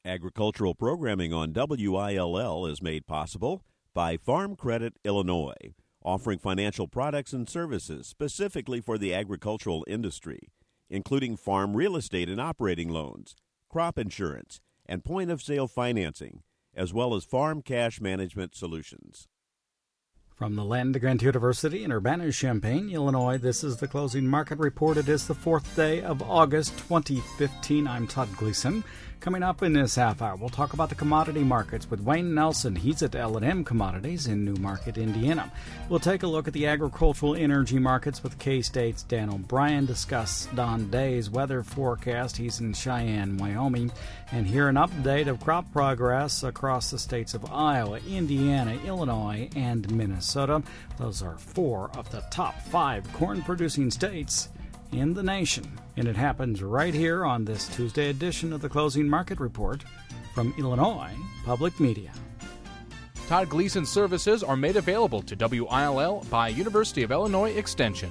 Agricultural programming on WILL is made possible by Farm Credit Illinois, offering financial products and services specifically for the agricultural industry, including farm real estate and operating loans, crop insurance, and point-of-sale financing, as well as farm cash management solutions. From the land of Grant University in Urbana-Champaign, Illinois, this is the Closing Market Report. It is the 4th day of August 2015. I'm Todd Gleason. Coming up in this half hour, we'll talk about the commodity markets with Wayne Nelson. He's at L&M Commodities in Newmarket, Indiana. We'll take a look at the agricultural energy markets with K-State's Dan O'Brien, discuss Don Day's weather forecast. He's in Cheyenne, Wyoming, and hear an update of crop progress across the states of Iowa, Indiana, Illinois, and Minnesota. Those are 4 of the top 5 corn-producing states in the nation. And it happens right here on this Tuesday edition of the Closing Market Report from Illinois Public Media. Todd Gleason services are made available to WILL by University of Illinois Extension.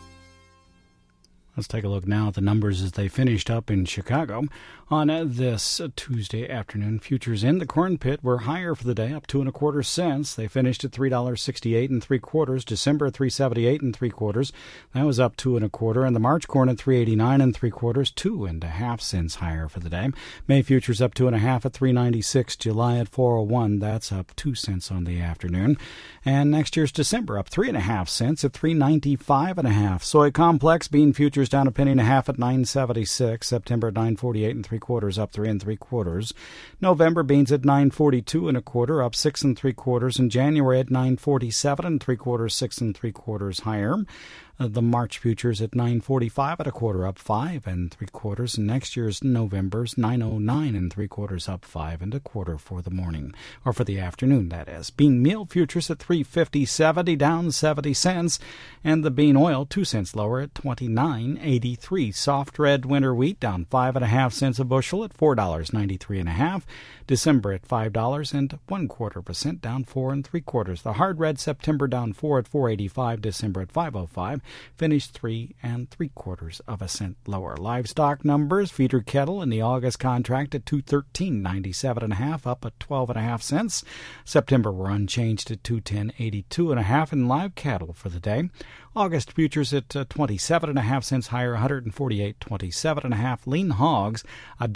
Let's take a look now at the numbers as they finished up in Chicago. On this Tuesday afternoon, futures in the corn pit were higher for the day, up 2 1/4 cents. They finished at $3.68 3/4. December at $3.78 3/4. That was up 2 1/4. And the March corn at $3.89 3/4, 2 1/2 cents higher for the day. May futures up 2 1/2 at $3.96. July at $4.01. That's up 2 cents on the afternoon. And next year's December up 3 1/2 cents at $3.95 1/2. Soy complex bean futures down 1 1/2 at $9.76. September at $9.48 3/4, up 3 3/4. November beans at $9.42 1/4, up 6 3/4. And January at $9.47 3/4, 6 3/4 higher. The March futures at $9.45 1/4, up 5 3/4. And next year's November's $9.09 3/4, up 5 1/4 for the morning, or for the afternoon, that is. Bean meal futures at $3.50.70, down 70 cents. And the bean oil 2 cents lower at $29.83. Soft red winter wheat down 5 1/2 cents a bushel at $4.93 1/2. December at $5 1/4%, down 4 3/4. The hard red September down 4 at $4.85. December at $5.05. Finished 3 3/4 cents lower. Livestock numbers: feeder cattle in the August contract at $213.97 1/2, up at 12 1/2 cents. September were unchanged at $210.82 1/2, and live cattle for the day. August futures at 27 1/2 cents higher, 148.27 1/2. Lean hogs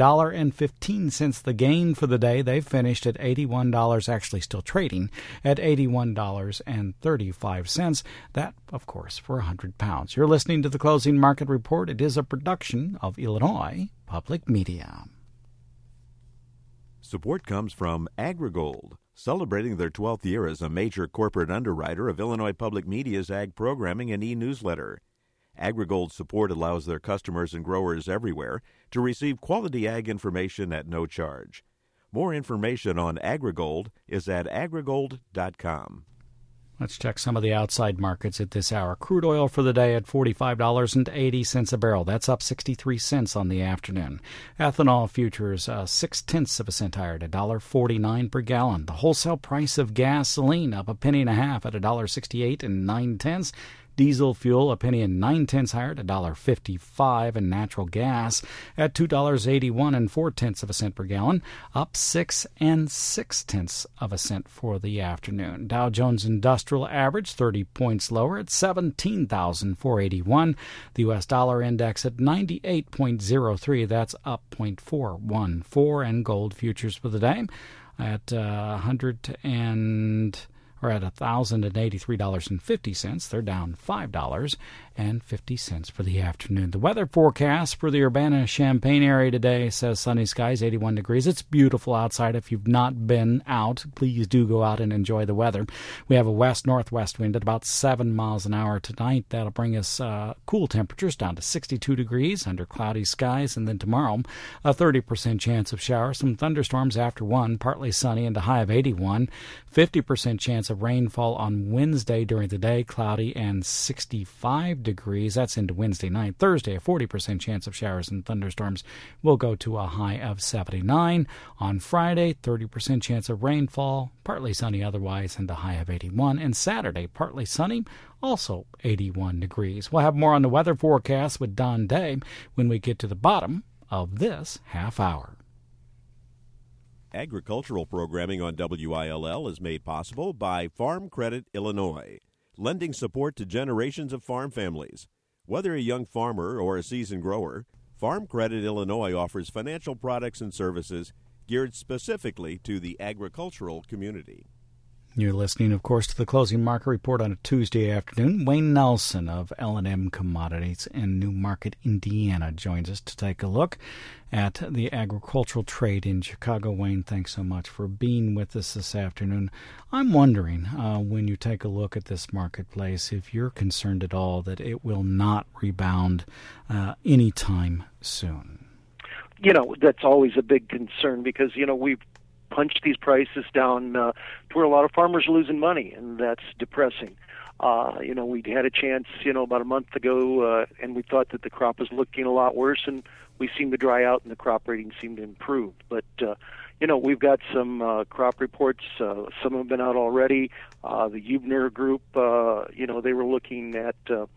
$1.15 the gain for the day. They finished at $81, actually still trading at $81.35. That, of course, for 100 pounds. You're listening to the Closing Market Report. It is a production of Illinois Public Media. Support comes from AgriGold, celebrating their 12th year as a major corporate underwriter of Illinois Public Media's ag programming and e-newsletter. AgriGold's support allows their customers and growers everywhere to receive quality ag information at no charge. More information on AgriGold is at agrigold.com. Let's check some of the outside markets at this hour. Crude oil for the day at $45.80 a barrel. That's up 63 cents on the afternoon. Ethanol futures 0.6 cents higher at $1.49 per gallon. The wholesale price of gasoline up 1.5 pennies at $1.68 9. Diesel fuel 1 9 pennies higher at $1.55, and natural gas at $2.81 4 cents per gallon, up 6 6 cents for the afternoon. Dow Jones Industrial Average 30 points lower at 17,481. The U.S. dollar index at 98.03. That's up 0.414. And gold futures for the day at $1,083.50. They're down $5.50 for the afternoon. The weather forecast for the Urbana-Champaign area today says sunny skies, 81 degrees. It's beautiful outside. If you've not been out, please do go out and enjoy the weather. We have a west-northwest wind at about 7 miles an hour tonight. That'll bring us cool temperatures down to 62 degrees under cloudy skies. And then tomorrow, a 30% chance of showers, some thunderstorms after 1, partly sunny and a high of 81. 50% chance of rainfall on Wednesday during the day, cloudy and 65 degrees. That's into Wednesday night. Thursday, a 40% chance of showers and thunderstorms will go to a high of 79. On Friday, 30% chance of rainfall, partly sunny otherwise, and a high of 81. And Saturday, partly sunny, also 81 degrees. We'll have more on the weather forecast with Don Day when we get to the bottom of this half hour. Agricultural programming on WILL is made possible by Farm Credit Illinois, lending support to generations of farm families. Whether a young farmer or a seasoned grower, Farm Credit Illinois offers financial products and services geared specifically to the agricultural community. You're listening, of course, to the Closing Market Report on a Tuesday afternoon. Wayne Nelson of L&M Commodities in New Market, Indiana, joins us to take a look at the agricultural trade in Chicago. Wayne, thanks so much for being with us this afternoon. I'm wondering, when you take a look at this marketplace, if you're concerned at all that it will not rebound anytime soon. That's always a big concern because, we've punched these prices down to where a lot of farmers are losing money, and that's depressing. We'd had a chance, about a month ago, and we thought that the crop was looking a lot worse, and we seemed to dry out, and the crop rating seemed to improve. But, we've got some crop reports. Some have been out already. The Hubner Group, they were looking at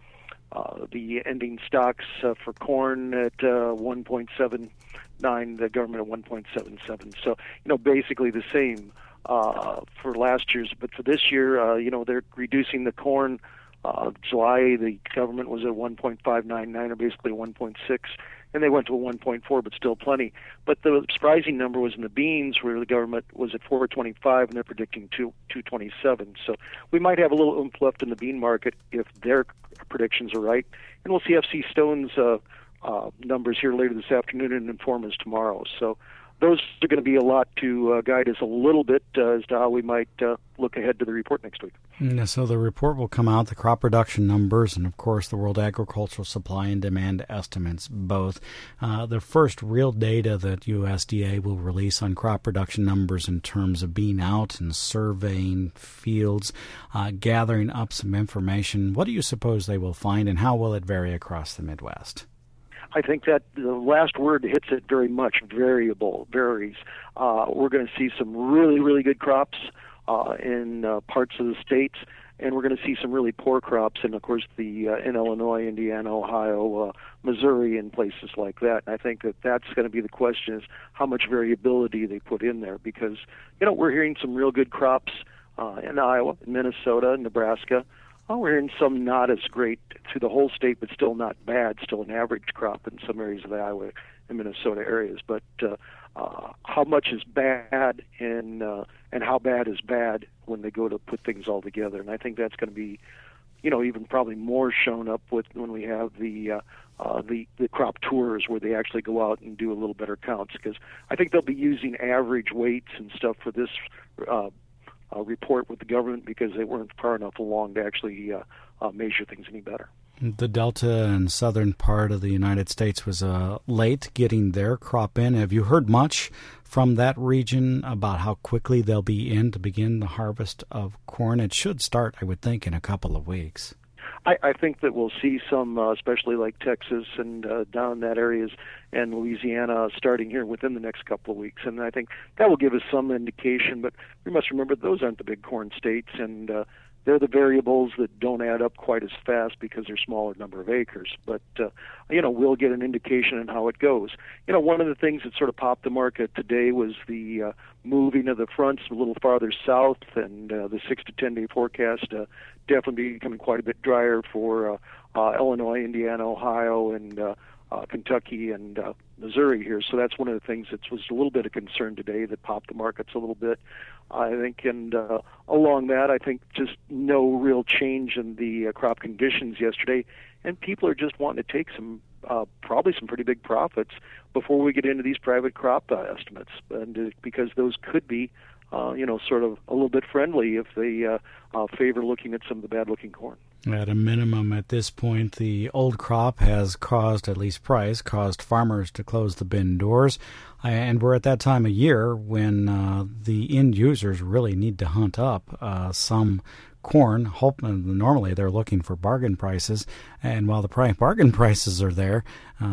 the ending stocks for corn at 1.79, the government at 1.77. So, basically the same for last year's. But for this year, they're reducing the corn. July, the government was at 1.599, or basically 1.6, and they went to a 1.4, but still plenty. But the surprising number was in the beans, where the government was at 425, and they're predicting 227. So we might have a little oomph left in the bean market if their predictions are right. And we'll see FC Stone's numbers here later this afternoon and inform us tomorrow. So those are going to be a lot to guide us a little bit as to how we might look ahead to the report next week. So the report will come out, the crop production numbers, and, of course, the World Agricultural Supply and Demand estimates, both. The first real data that USDA will release on crop production numbers in terms of being out and surveying fields, gathering up some information. What do you suppose they will find, and how will it vary across the Midwest? I think that the last word hits it very much. Varies. We're going to see some really, really good crops in parts of the states, and we're going to see some really poor crops in, of course, in Illinois, Indiana, Ohio, Missouri, and places like that. And I think that's going to be the question: is how much variability they put in there, because we're hearing some real good crops in Iowa, Minnesota, Nebraska. We're hearing some not as great through the whole state, but still not bad, still an average crop in some areas of the Iowa and Minnesota areas. But how much is bad and how bad is bad when they go to put things all together? And I think that's going to be, even probably more shown up when we have the crop tours where they actually go out and do a little better counts, because I think they'll be using average weights and stuff for this report with the government, because they weren't far enough along to actually measure things any better. The Delta and southern part of the United States was late getting their crop in. Have you heard much from that region about how quickly they'll be in to begin the harvest of corn? It should start, I would think, in a couple of weeks. I think that we'll see some, especially like Texas and down in that areas, and Louisiana starting here within the next couple of weeks. And I think that will give us some indication, but we must remember those aren't the big corn states, and they're the variables that don't add up quite as fast because they're smaller number of acres. But, we'll get an indication on how it goes. One of the things that sort of popped the market today was the moving of the fronts a little farther south, and the 6 to 10 day forecast definitely becoming quite a bit drier for Illinois, Indiana, Ohio, and Kentucky and Missouri here. So that's one of the things that was a little bit of concern today that popped the markets a little bit, I think. And along that, I think just no real change in the crop conditions yesterday, and people are just wanting to take some probably some pretty big profits before we get into these private crop estimates, and because those could be sort of a little bit friendly if they favor looking at some of the bad-looking corn. At a minimum, at this point, the old crop has caused farmers to close the bin doors. And we're at that time of year when the end users really need to hunt up some corn. Normally they're looking for bargain prices. And while the bargain prices are there,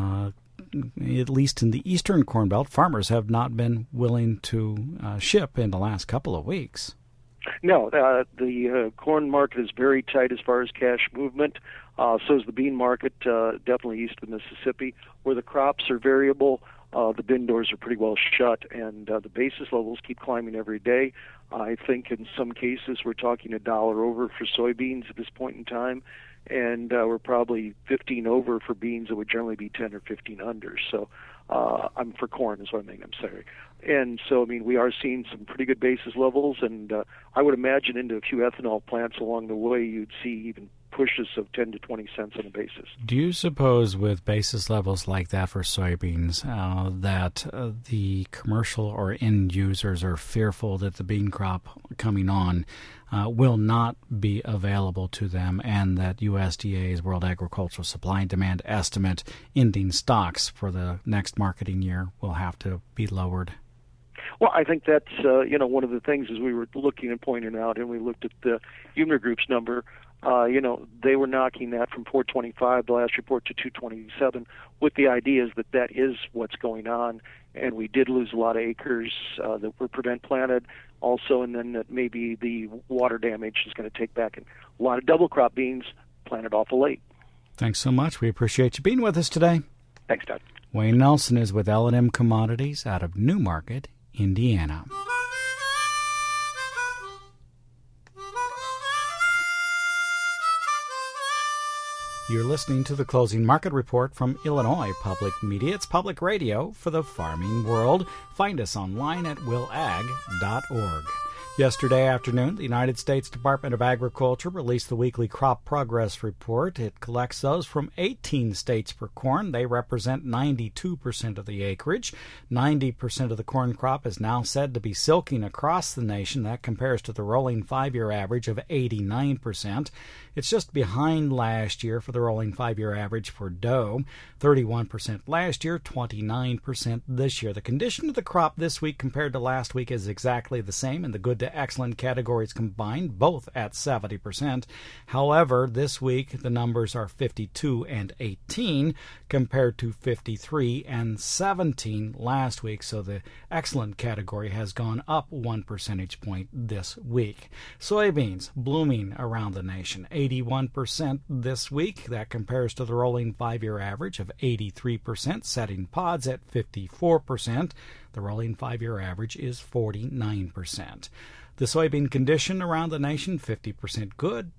at least in the eastern Corn Belt, farmers have not been willing to ship in the last couple of weeks. No, the corn market is very tight as far as cash movement. So is the bean market, definitely east of the Mississippi, where the crops are variable. the bin doors are pretty well shut, and the basis levels keep climbing every day. I think in some cases we're talking $1 over for soybeans at this point in time, and we're probably 15 over for beans that would generally be 10 or 15 under. So I'm for corn is what I mean, I'm sorry. And so, I mean, we are seeing some pretty good basis levels, and I would imagine into a few ethanol plants along the way you'd see even pushes of 10 to 20 cents on a basis. Do you suppose with basis levels like that for soybeans that the commercial or end users are fearful that the bean crop coming on will not be available to them, and that USDA's World Agricultural Supply and Demand estimate ending stocks for the next marketing year will have to be lowered? Well, I think that's one of the things as we were looking and pointing out, and we looked at the Huebner Group's number. They were knocking that from 425, the last report, to 227, with the ideas that that is what's going on, and we did lose a lot of acres that were prevent planted also, and then that maybe the water damage is going to take back a lot of double crop beans planted awful late. Thanks so much. We appreciate you being with us today. Thanks, Todd. Wayne Nelson is with L&M Commodities out of Newmarket, Indiana. You're listening to the Closing Market Report from Illinois Public Media. It's public radio for the farming world. Find us online at willag.org. Yesterday afternoon, the United States Department of Agriculture released the weekly crop progress report. It collects those from 18 states for corn. They represent 92% of the acreage. 90% of the corn crop is now said to be silking across the nation. That compares to the rolling 5-year average of 89%. It's just behind last year for the rolling 5-year average for dough. 31% last year, 29% this year. The condition of the crop this week compared to last week is exactly the same in the good to excellent categories combined, both at 70%. However, this week the numbers are 52 and 18 compared to 53 and 17 last week, so the excellent category has gone up 1 percentage point this week. Soybeans blooming around the nation, 81% this week. That compares to the rolling 5-year average of 83%, setting pods at 54%. The rolling 5-year average is 49%. The soybean condition around the nation, 50% good,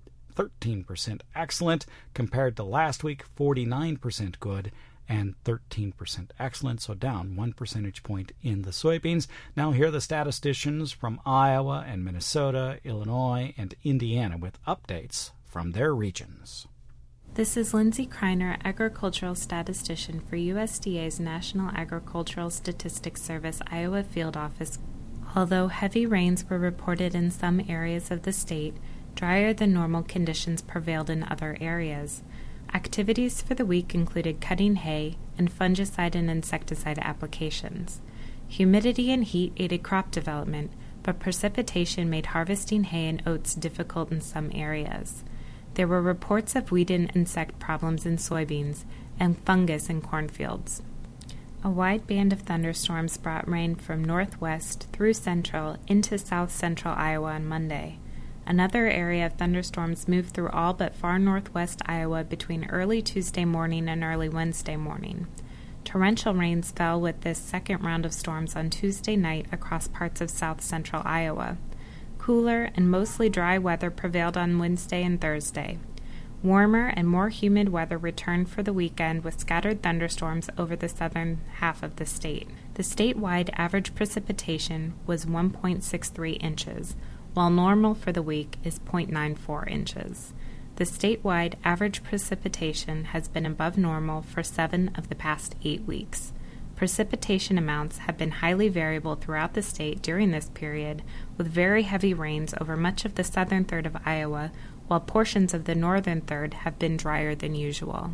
13% excellent, compared to last week, 49% good and 13% excellent, so down 1 percentage point in the soybeans. Now here are the statisticians from Iowa and Minnesota, Illinois, and Indiana with updates from their regions. This is Lindsay Kreiner, agricultural statistician for USDA's National Agricultural Statistics Service Iowa Field Office. Although heavy rains were reported in some areas of the state, drier than normal conditions prevailed in other areas. Activities for the week included cutting hay and fungicide and insecticide applications. Humidity and heat aided crop development, but precipitation made harvesting hay and oats difficult in some areas. There were reports of weed and insect problems in soybeans and fungus in cornfields. A wide band of thunderstorms brought rain from northwest through central into south-central Iowa on Monday. Another area of thunderstorms moved through all but far northwest Iowa between early Tuesday morning and early Wednesday morning. Torrential rains fell with this second round of storms on Tuesday night across parts of south-central Iowa. Cooler and mostly dry weather prevailed on Wednesday and Thursday. Warmer and more humid weather returned for the weekend with scattered thunderstorms over the southern half of the state. The statewide average precipitation was 1.63 inches, while normal for the week is 0.94 inches. The statewide average precipitation has been above normal for 7 of the past 8 weeks. Precipitation amounts have been highly variable throughout the state during this period, with very heavy rains over much of the southern third of Iowa, while portions of the northern third have been drier than usual.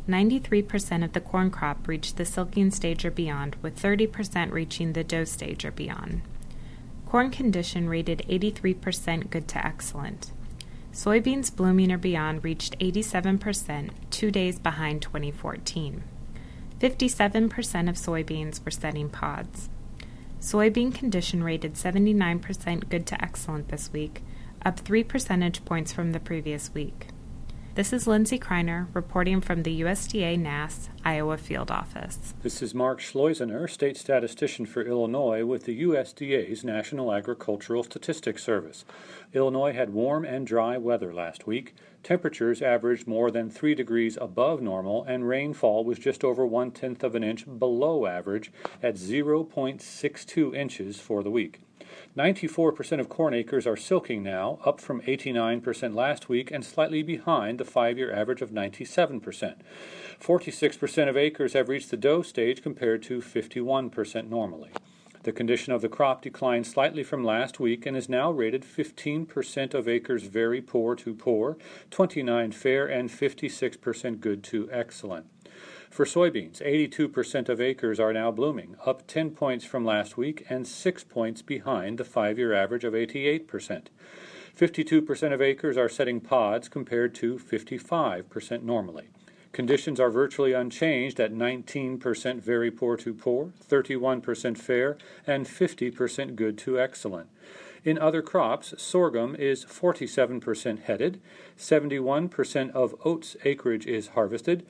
93% of the corn crop reached the silking stage or beyond, with 30% reaching the dough stage or beyond. Corn condition rated 83% good to excellent. Soybeans blooming or beyond reached 87%, 2 days behind 2014. 57% of soybeans were setting pods. Soybean condition rated 79% good to excellent this week, up 3 percentage points from the previous week. This is Lindsay Kreiner reporting from the USDA NASS Iowa Field Office. This is Mark Schleusener, state statistician for Illinois with the USDA's National Agricultural Statistics Service. Illinois had warm and dry weather last week. Temperatures averaged more than 3 degrees above normal, and rainfall was just over 1/10 of an inch below average at 0.62 inches for the week. 94% of corn acres are silking now, up from 89% last week and slightly behind the 5-year average of 97%. 46% of acres have reached the dough stage compared to 51% normally. The condition of the crop declined slightly from last week and is now rated 15% of acres very poor to poor, 29 fair, and 56% good to excellent. For soybeans, 82% of acres are now blooming, up 10 points from last week and 6 points behind the 5-year average of 88%. 52% of acres are setting pods compared to 55% normally. Conditions are virtually unchanged at 19% very poor to poor, 31% fair, and 50% good to excellent. In other crops, sorghum is 47% headed, 71% of oats acreage is harvested,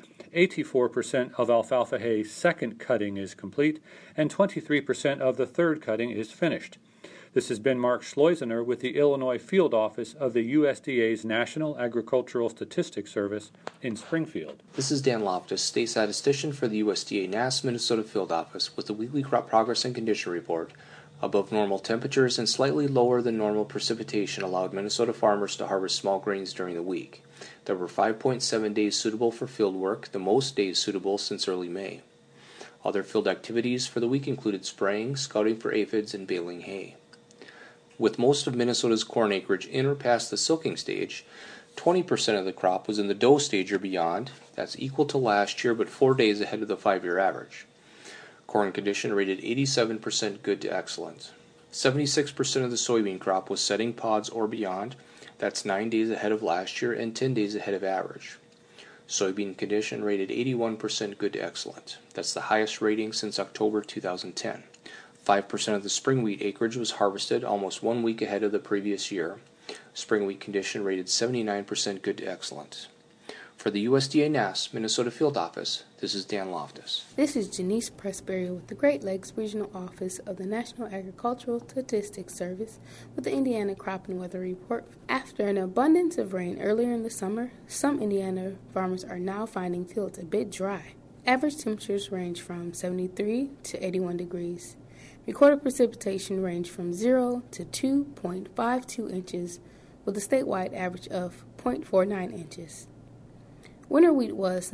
84% of alfalfa hay second cutting is complete, and 23% of the third cutting is finished. This has been Mark Schleusener with the Illinois Field Office of the USDA's National Agricultural Statistics Service in Springfield. This is Dan Loftus, State Statistician for the USDA NASS Minnesota Field Office with the weekly crop progress and condition report. Above normal temperatures and slightly lower than normal precipitation allowed Minnesota farmers to harvest small grains during the week. There were 5.7 days suitable for field work, the most days suitable since early May. Other field activities for the week included spraying, scouting for aphids, and baling hay. With most of Minnesota's corn acreage in or past the silking stage, 20% of the crop was in the dough stage or beyond. That's equal to last year but 4 days ahead of the 5-year average. Corn condition rated 87% good to excellent. 76% of the soybean crop was setting pods or beyond. That's 9 days ahead of last year and 10 days ahead of average. Soybean condition rated 81% good to excellent. That's the highest rating since October 2010. 5% of the spring wheat acreage was harvested almost 1 week ahead of the previous year. Spring wheat condition rated 79% good to excellent. For the USDA NASS Minnesota Field Office, this is Dan Loftus. This is Janice Pressberry with the Great Lakes Regional Office of the National Agricultural Statistics Service with the Indiana Crop and Weather Report. After an abundance of rain earlier in the summer, some Indiana farmers are now finding fields a bit dry. Average temperatures range from 73 to 81 degrees. Recorded precipitation ranged from 0 to 2.52 inches, with a statewide average of 0.49 inches. Winter wheat was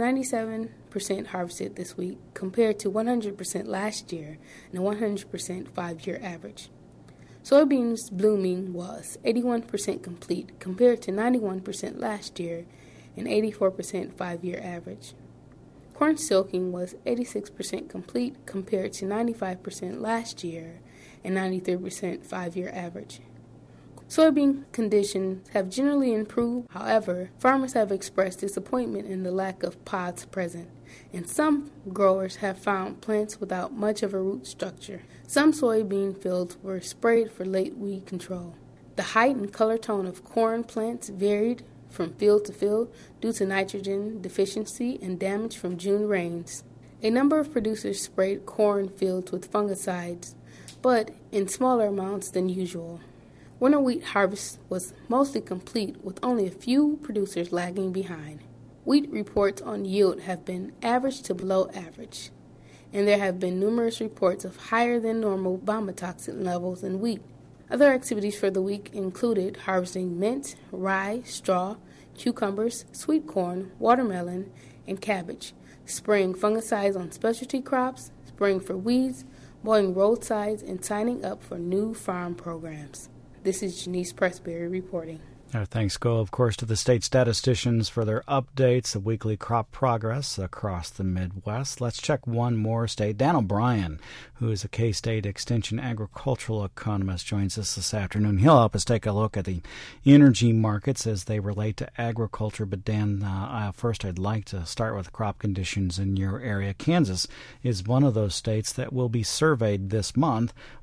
97% harvested this week, compared to 100% last year and a 100% 5-year average. Soybeans blooming was 81% complete, compared to 91% last year and 84% 5-year average. Corn silking was 86% complete compared to 95% last year and 93% 5-year average. Soybean conditions have generally improved. However, farmers have expressed disappointment in the lack of pods present, and some growers have found plants without much of a root structure. Some soybean fields were sprayed for late weed control. The height and color tone of corn plants varied from field to field due to nitrogen deficiency and damage from June rains. A number of producers sprayed corn fields with fungicides, but in smaller amounts than usual. Winter wheat harvest was mostly complete, with only a few producers lagging behind. Wheat reports on yield have been average to below average, and there have been numerous reports of higher than normal vomitoxin levels in wheat. Other activities for the week included harvesting mint, rye, straw, cucumbers, sweet corn, watermelon, and cabbage, spraying fungicides on specialty crops, spraying for weeds, mowing roadsides, and signing up for new farm programs. This is Janice Pressberry reporting. Our thanks go, of course, to the state statisticians for their updates of weekly crop progress across the Midwest. Let's check one more state. Dan O'Brien, who is a K-State Extension agricultural economist, joins us this afternoon. He'll help us take a look at the energy markets as they relate to agriculture. But Dan, first I'd like to start with crop conditions in your area. Kansas is one of those states that will be surveyed this month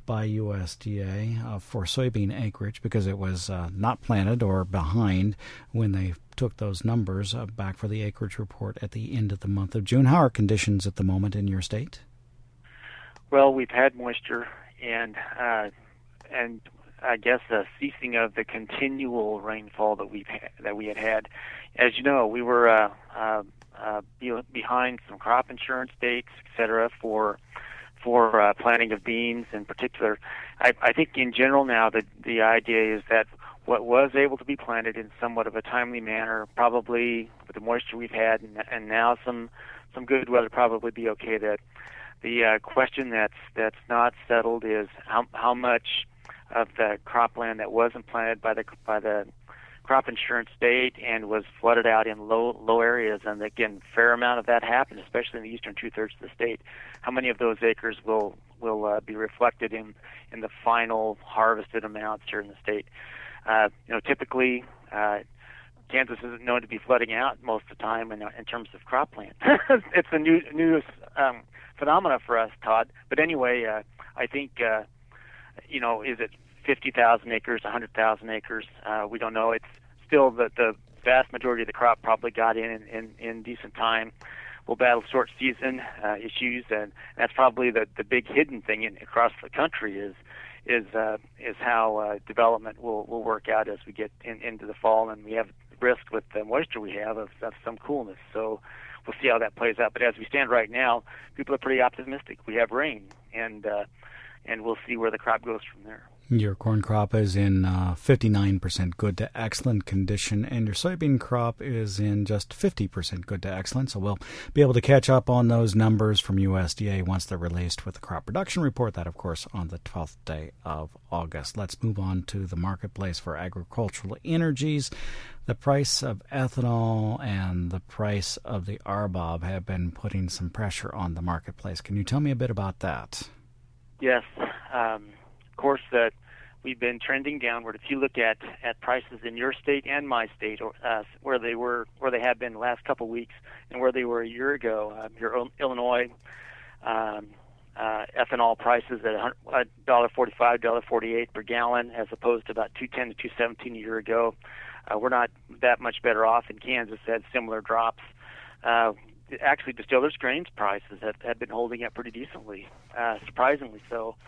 by USDA for soybean acreage because it was not planted or behind when they took those numbers back for the acreage report at the end of the month of June. How are conditions at the moment in your state? Well, we've had moisture and I guess the ceasing of the continual rainfall that we had. As you know, we were behind some crop insurance dates, et cetera, for planting of beans in particular. I think in general now the idea is that what was able to be planted in somewhat of a timely manner, probably with the moisture we've had and now some good weather, probably be okay. That the question that's not settled is how much of the cropland that wasn't planted by the crop insurance date and was flooded out in low areas, and again, a fair amount of that happened, especially in the eastern 2/3 of the state. How many of those acres will be reflected in the final harvested amounts here in the state? Typically, Kansas isn't known to be flooding out most of the time in terms of cropland. It's a new phenomena for us, Todd. But anyway, I think is it 50,000 acres, 100,000 acres? We don't know. It's still the vast majority of the crop probably got in decent time. We'll battle short season issues, and that's probably the big hidden thing across the country is how development will work out as we get into the fall, and we have risk with the moisture we have of some coolness. So we'll see how that plays out. But as we stand right now, people are pretty optimistic. We have rain, and we'll see where the crop goes from there. Your corn crop is in 59% good to excellent condition, and your soybean crop is in just 50% good to excellent. So we'll be able to catch up on those numbers from USDA once they're released with the crop production report. That, of course, on the 12th day of August. Let's move on to the marketplace for agricultural energies. The price of ethanol and the price of the RBOB have been putting some pressure on the marketplace. Can you tell me a bit about that? Yes. Of course, that we've been trending downward. If you look at prices in your state and my state, where they have been the last couple of weeks, and where they were a year ago, your Illinois ethanol prices at $1.45, $1.48 per gallon, as opposed to about $2.10 to $2.17 a year ago. We're not that much better off. In Kansas, had similar drops. Actually, distillers' grains prices have been holding up pretty decently, surprisingly so.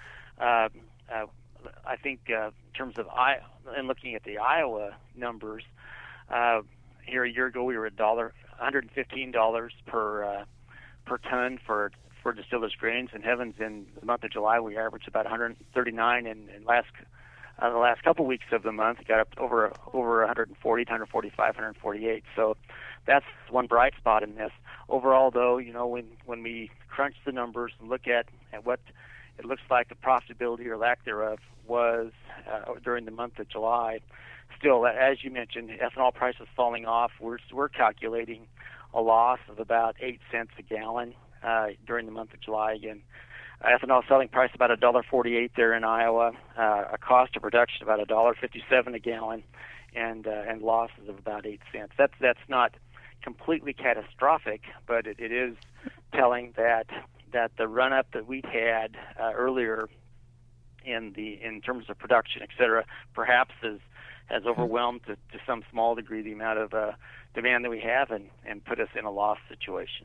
I think in terms of looking at the Iowa numbers, here a year ago we were at $115 per ton for distillers' grains. And heavens, in the month of July we averaged about $139, and the last couple weeks of the month got up over 140, 145, 148. So that's one bright spot in this. Overall, though, when we crunch the numbers and look at what it looks like the profitability or lack thereof was during the month of July, still, as you mentioned, ethanol prices falling off. We're calculating a loss of about 8 cents a gallon during the month of July. Again, ethanol selling price about $1.48 there in Iowa, a cost of production about $1.57 a gallon, and losses of about 8 cents. That's not completely catastrophic, but it is telling that the run-up that we'd had earlier in terms of production, et cetera, perhaps has overwhelmed to some small degree the amount of demand that we have and put us in a loss situation.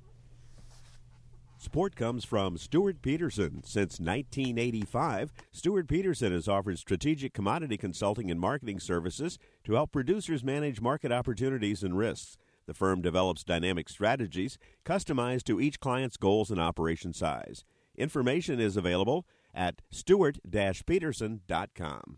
Support comes from Stuart Peterson. Since 1985, Stuart Peterson has offered strategic commodity consulting and marketing services to help producers manage market opportunities and risks. The firm develops dynamic strategies customized to each client's goals and operation size. Information is available at stuart-peterson.com.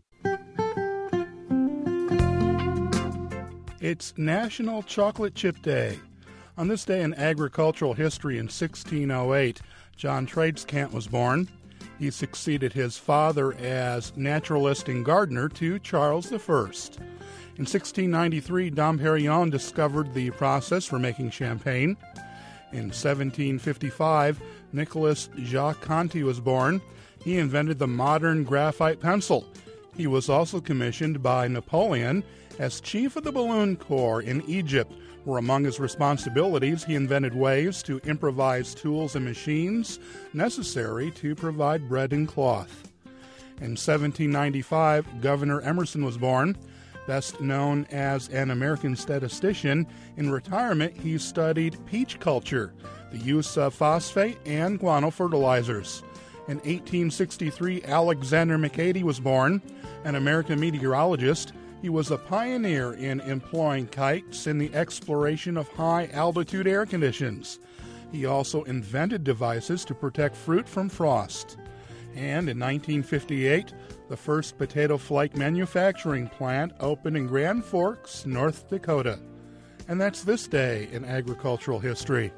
It's National Chocolate Chip Day. On this day in agricultural history in 1608, John Tradescant was born. He succeeded his father as naturalist and gardener to Charles I. In 1693, Dom Perignon discovered the process for making champagne. In 1755, Nicolas Jacques Conti was born. He invented the modern graphite pencil. He was also commissioned by Napoleon as chief of the Balloon Corps in Egypt, where among his responsibilities he invented ways to improvise tools and machines necessary to provide bread and cloth. In 1795, Governor Emerson was born. Best known as an American statistician, in retirement he studied peach culture, the use of phosphate and guano fertilizers. In 1863, Alexander McAdie was born, an American meteorologist. He was a pioneer in employing kites in the exploration of high-altitude air conditions. He also invented devices to protect fruit from frost. And in 1958, the first potato flake manufacturing plant opened in Grand Forks, North Dakota. And that's this day in agricultural history.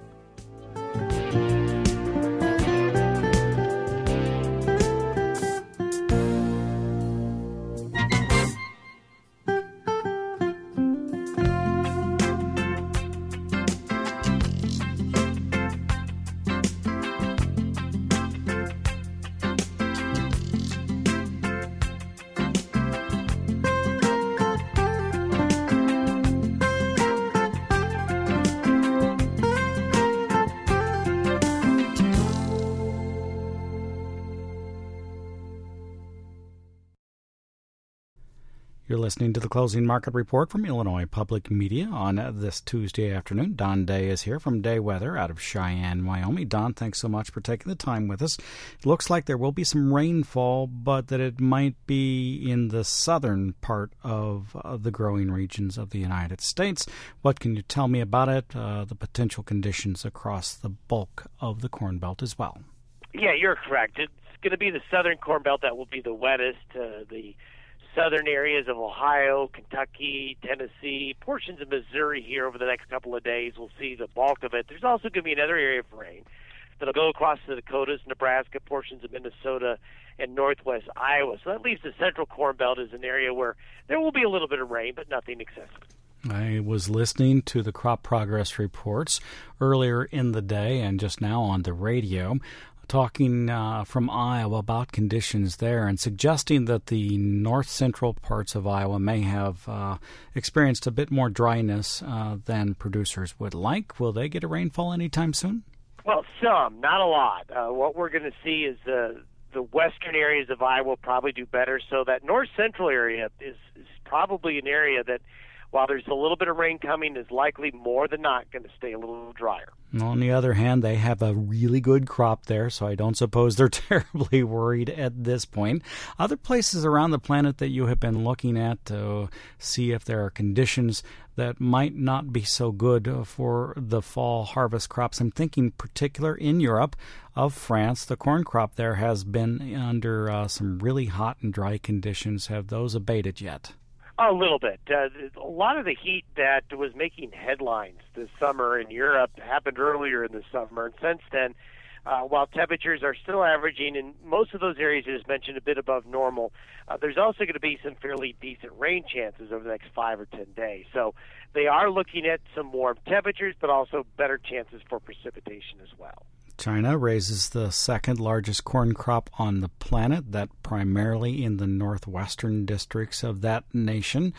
You're listening to the Closing Market Report from Illinois Public Media on this Tuesday afternoon. Don Day is here from Day Weather out of Cheyenne, Wyoming. Don, thanks so much for taking the time with us. It looks like there will be some rainfall, but that it might be in the southern part of the growing regions of the United States. What can you tell me about it, the potential conditions across the bulk of the Corn Belt as well? Yeah, you're correct. It's going to be the southern Corn Belt that will be the wettest. The southern areas of Ohio, Kentucky, Tennessee, portions of Missouri here over the next couple of days. We'll see the bulk of it. There's also going to be another area of rain that'll go across the Dakotas, Nebraska, portions of Minnesota, and northwest Iowa. So that leaves the central Corn Belt as an area where there will be a little bit of rain, but nothing excessive. I was listening to the crop progress reports earlier in the day and just now on the radio, talking from Iowa about conditions there and suggesting that the north-central parts of Iowa may have experienced a bit more dryness than producers would like. Will they get a rainfall anytime soon? Well, some, not a lot. What we're going to see is the western areas of Iowa will probably do better. So that north-central area is probably an area that, while there's a little bit of rain coming, is likely more than not going to stay a little drier. On the other hand, they have a really good crop there, so I don't suppose they're terribly worried at this point. Other places around the planet that you have been looking at to see if there are conditions that might not be so good for the fall harvest crops. I'm thinking particular in Europe of France. The corn crop there has been under some really hot and dry conditions. Have those abated yet? A little bit. A lot of the heat that was making headlines this summer in Europe happened earlier in the summer. And since then, while temperatures are still averaging in most of those areas, as mentioned, a bit above normal, there's also going to be some fairly decent rain chances over the next 5 or 10 days. So they are looking at some warm temperatures, but also better chances for precipitation as well. China raises the second largest corn crop on the planet, that primarily in the northwestern districts of that nation.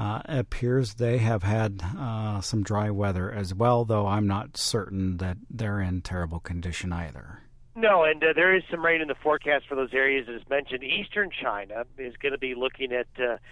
Appears they have had some dry weather as well, though I'm not certain that they're in terrible condition either. No, and there is some rain in the forecast for those areas. As mentioned, eastern China is going to be looking at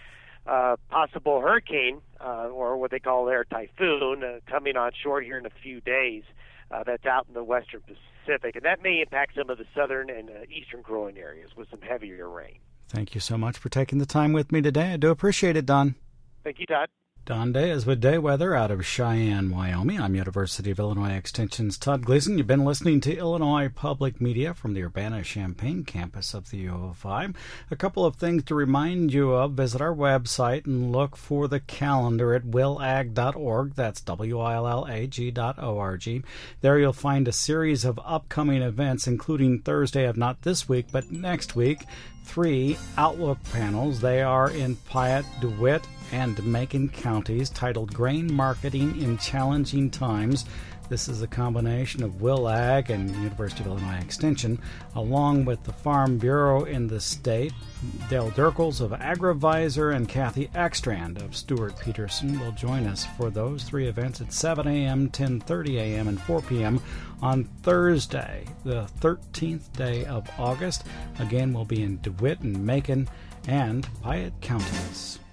possible hurricane, or what they call their typhoon, coming on shore here in a few days. That's out in the western Pacific, and that may impact some of the southern and eastern growing areas with some heavier rain. Thank you so much for taking the time with me today. I do appreciate it, Don. Thank you, Todd. Don Day is with Day Weather out of Cheyenne, Wyoming. I'm University of Illinois Extension's Todd Gleason. You've been listening to Illinois Public Media from the Urbana-Champaign campus of the U of I. A couple of things to remind you of. Visit our website and look for the calendar at willag.org. That's willag.org. There you'll find a series of upcoming events, including Thursday of not this week, but next week, 3 Outlook panels. They are in Piatt, DeWitt, and Macon counties, titled Grain Marketing in Challenging Times. This is a combination of WillAg and University of Illinois Extension, along with the Farm Bureau in the state. Dale Dirkels of AgriVisor and Kathy Ekstrand of Stuart Peterson will join us for those three events at 7 a.m., 10:30 a.m., and 4 p.m. on Thursday, the 13th day of August. Again, we'll be in DeWitt and Macon and Piatt counties.